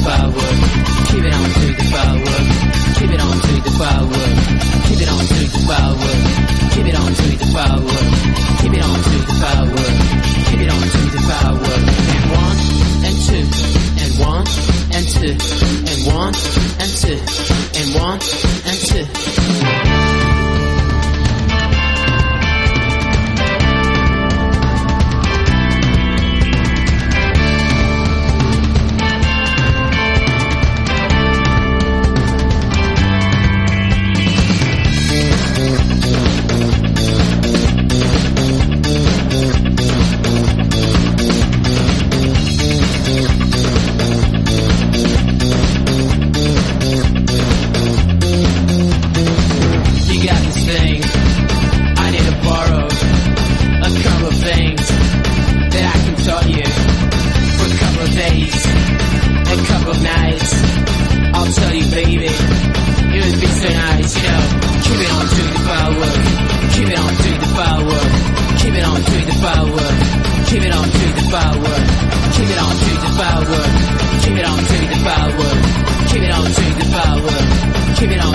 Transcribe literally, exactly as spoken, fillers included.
firework. Keep it on to the firework. Keep it on to the firework. Keep it on to the firework. Keep it on to the firework. Keep it on to the firework. Keep it on to the firework. And one and two and one and two and one and two and one and two. Keep it on to the firework. Keep it on to the firework. Keep it on to the firework. Keep it on to the firework. Keep it on.